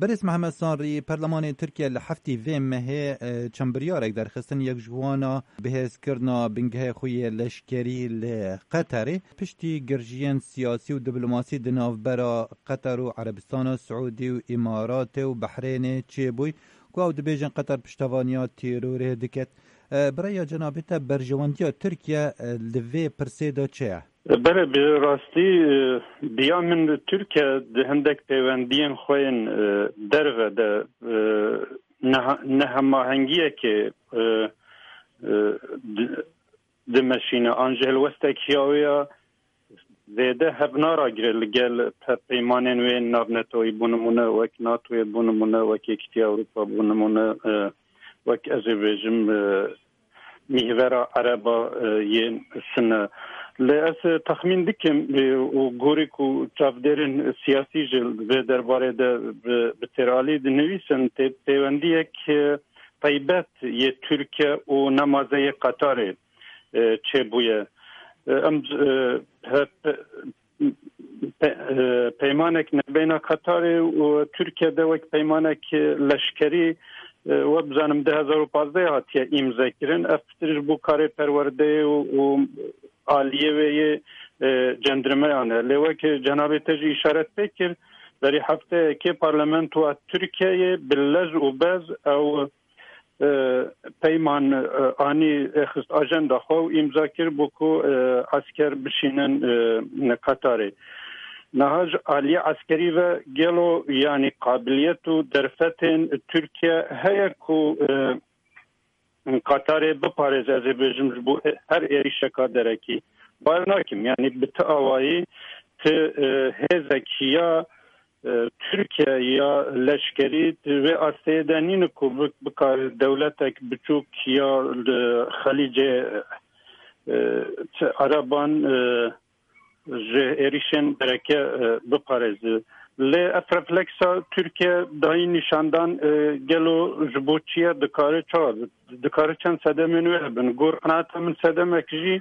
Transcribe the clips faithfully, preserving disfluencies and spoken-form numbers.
برس محمد سانری پارلمان ترکیه لحفتی وی مه چمبریارک در خستن یک جوانا بهز کرنا بنگه خوی لشکری لقطر پشتی گرجیان سیاسی و دیپلماسی دناف برا قطر و عربستان و سعودی و امارات و بحرین چه بوی کو دبیجن قطر پشتوانیا تیروره دکت برای جنابتا برجواندیا ترکیه لوی پرسیدا چه؟ بله به راستی بیا من ترکیه ده هندک پیوندین خوین در و ده نه هماهنگیه که ده مشینه آنجل وستکیاویا ویده هبنارا گرل گل پیمانین وی نابنتوی بونمونه وک ناتوی بونمونه وک اکتی اوروپا بونمونه وک ازیبیجم میهورا عربا ین سنه لأس تخمین دکم و گوریک و چافدرین سیاسی جل به درباره ده بترالی ده نویسن پیوندی یک طیبت یه ترکیه و نمازه قطاره چه بویه ام پیمانک نبینا قطار و ترکیه ده وک پیمانک لشکری و بزنم ده هزار و پازده هاتیه امضا کردن افترش بو کار پرورده و عالیه و جندرمه آنه لیوه که جناب تجی اشارت بکر در هفته که پارلمنت و ترکیه بلز و بز او پیمان آنی اخست آجنده خو امضا کرد بکو عسکر بشینن قطاره نهاج عالی عسکری و گلو یعنی قابلیت و درفتن ترکیه هیا کو قطاره بپارز از بجم بو هر ایری شکا درکی بارناکم یعنی بتاوایی که هزکیا ترکیه یا لشکری و آسیدانین کو بکار دولتک بچوک یا خلیج عربان ایریشن درکه بپارز لی افرفلکسا ترکیه دایی نشاندان گلو جبوچیه دکاره چار دکاره چند صده منوه بن گور قناعت من صده مکجی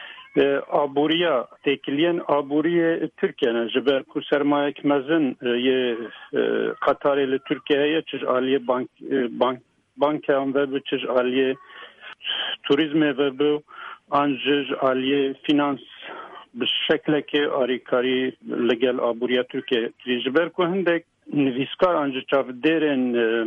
آبوریا تکلین آبوری ترکیه نه جبر کو سرمایه مزن یه قطاری ل ترکیه چش عالیه بانک بانک بانک هم و چش عالیه توریسم و بو آنجش عالیه فینانس به شکل که آریکاری لگل آبوریا ترکیه جبر کو هندک نویسکار آنجا چاف دیرن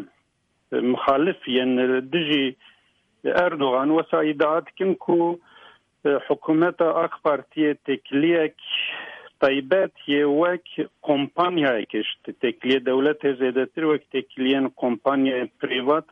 مخالف یعنی دجی اردوغان و سایدات کن کو حکومت آق پارتی تکلیک طیبت یه وک کمپانیای کشت تکلیه دولت زیادتر وک تکلیه کمپانیای پریوات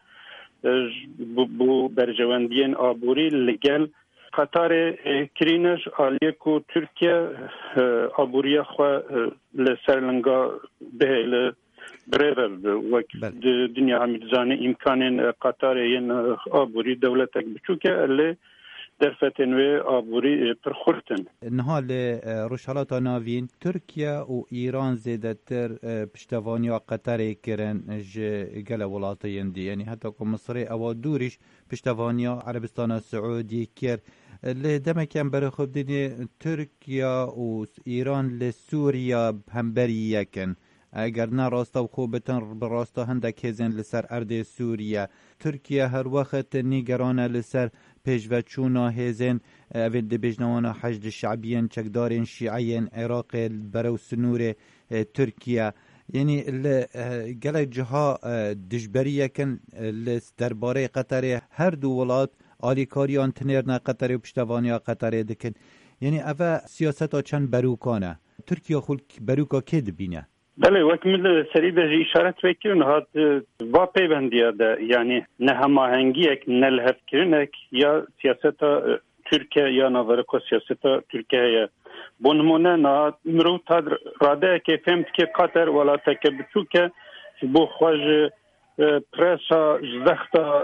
بو برجواندین آبوری لگل قطار کرینش آلیه کو ترکیه آبوری خواه لسرلنگا به بريفر وك الدنيا عم تزاني إمكان قطار ين آبوري دولتك بشوكة اللي درفتن و آبوری پرخورتن. نهال روشالات ناوین ترکیه و ایران زیده تر پشتوانی قطر کرن جل ولاتین دی یعنی حتی که مصر او دوریش پشتوانی عربستان سعودی کر لدمه کم برای خود دینی ترکیه و ایران لسوریا همبری یکن اگر نه راستا و خوبتن براستا هندک هزن لسر ارد سوریه ترکیه هر وقت نیگرانه لسر پیشو چونا هزن اوید دبیجنوانا حشد شعبیین چکدارین شیعیین عراق برو سنور ترکیه یعنی گلک جها دجبریه کن درباره قطر هر دو ولات آلیکاریان تنیرنا قطر و پشتوانی قطر دکن یعنی اوه سیاستا چند بروکانه ترکیه خلق بروکا که دبینه بله وکمل سری به اشارت بکنن هات با پیوندیه ده یعنی نه هماهنگی یک نلهف کرنک یا سیاست ترکیه یا نظرک سیاست ترکیه بونمونه نه مرو تا راده که فهمت که قطر ولاته که بچو که بو خواج پرسا زختا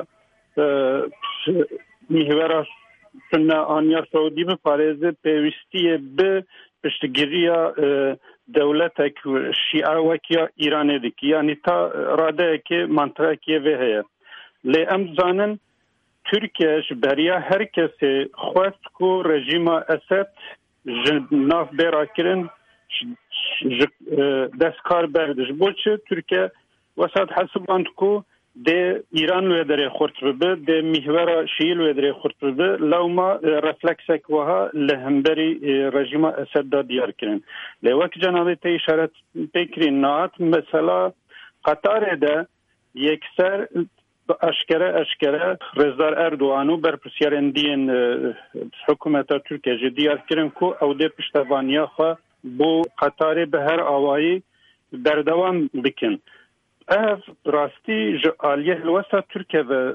میهورا سنه آنیا سعودی بپارزه پیوستی به پشتگیریا دولتك شیعه وکیا ایرانی دکی یعنی تا راده که منطقه که ویه لی ام زانن ترکیهش بریا هر کسی خواست کو رژیم اسد ناف بیرا کرن دستکار بردش بوچه ترکیه وسط حسب أنتكو ده إيران لو يدري خرط ببه ده مهورة شيء لو يدري خرط ببه لو ما رفلكسك وها لهمبري رجيم أسد ديار كرن لوك جنابي تيشارت بكرين نات مثلا قطر ده يكسر أشكره أشكره رزدار أردوغانو برپرسیارندین حکومت ترکیه جدیار کرن کو او ده پشتوانیا خوا بو قطار به هر آوایی بردوام بکن. اف راستی جالیه الوسط ترکیه و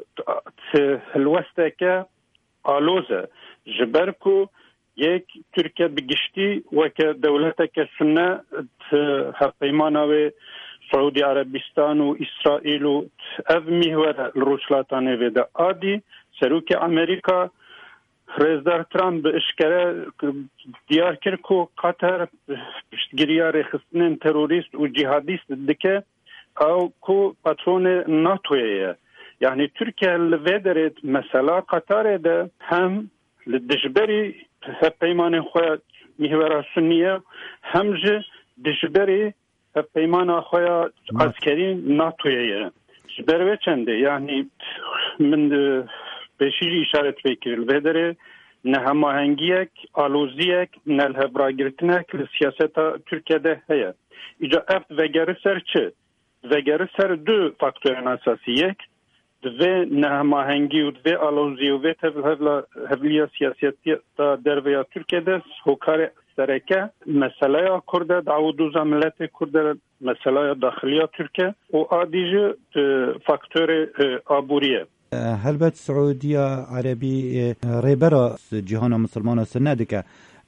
الوسط که آلوزه جبرکو یک ترکیه بگشتی و که دولت که سنه هفیمانه و سعودی عربستان و اسرائیل و اف میهور روشلاتانه و ده آدی سروک امریکا رئیسدار ترامپ اشکره دیار کرد که قطر پشتگیری رخصتن تروریست و جهادیست دکه او که پاترون ناتویه یعنی ترکیه لودرد مثلا قطر ده هم لدجبری پیمان خود میهور سنیه هم جه دجبری پیمان خود عسکری ناتویه جبروه چنده یعنی من بشیجی اشارت بکر البدره نه هماهنگیک آلوزیک نه الهبراگرتنک لسیاست ترکیه ده هیا ایجا افت وگره سر چه؟ وگره سر دو فاکتورن اساسی یک دوی نه هماهنگی و دوی آلوزی و دوی هفلیا سیاسیتی تا درویا ترکیه ده هوکار سرکه مسئله کرده دعوت ملت کرده مسئله داخلی ترکیه و آدیجه فاکتور آبوریه هلبت سعودية عربي ريبرا جهان مسلمان سنة دكا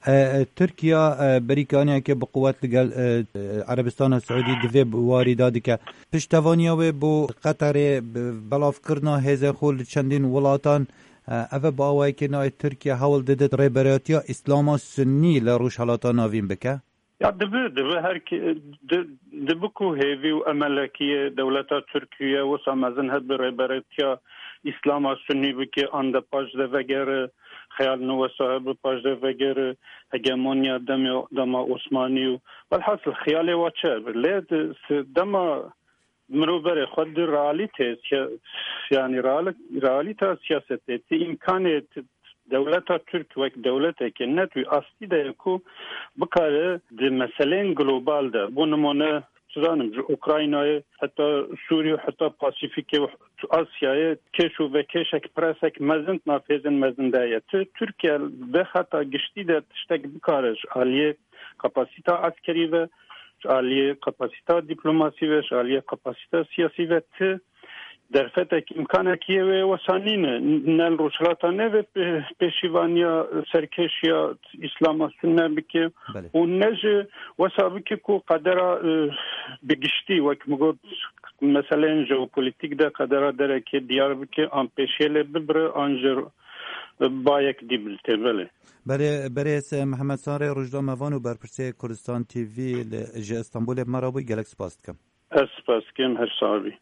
تركيا بريكانيا كي بقوات لقال عربستان السعودي دفي واردة دكا پشتوانيا و بو قطر بلاف كرنا هزا خول چندين ولاتان اوه باوای که نای ترکیه حول ددت ريبراتيا اسلاما سنی لروش حالاتا ناوین بکا؟ یا دبه دبه هر کی دبه کو هیوی و املاکیه دولتا ترکیه و سامزن هد به ريبراتيا اسلام سنی بکی آنده پاش ده وگر خیال نو صاحب پاش ده وگر هگمونیا دم دم عثمانی و بالحاصل خیال واچه لید دم مروبر خود رئالیته یعنی رئالیته سیاسته تی امکانه دولت ترک و دولت که نتوی اصلی ده کو بکاره ده مسئله گلوبال ده بو نمونه زانم اوکراینای حتی سوریه حتی پاسیفیک و آسیای کشو و کشک پرسک مزند نافذن مزنده ترکیه به خطا گشتی ده تشتک بکارش عالیه کپاسیتا عسکری و عالیه کپاسیتا دیپلماسی و عالیه کپاسیتا سیاسی و ت در فتک امکانه کیه و وسانینه نل روشلاتانه و پیشیوانیا سرکشیا اسلام سنه بکه و نجه وسابه که کو قدر بگشتی وک مگود مثلا جوپولیتیک ده قدر داره که دیار بکه آن پیشیله ببره آنجر با یک دیبلته بله برای برای محمد ساره روزنامه‌وان و برپرسی کردستان تیوی ل استانبول مرابی گلکس پاست کم اسپاس کم هر صاحبی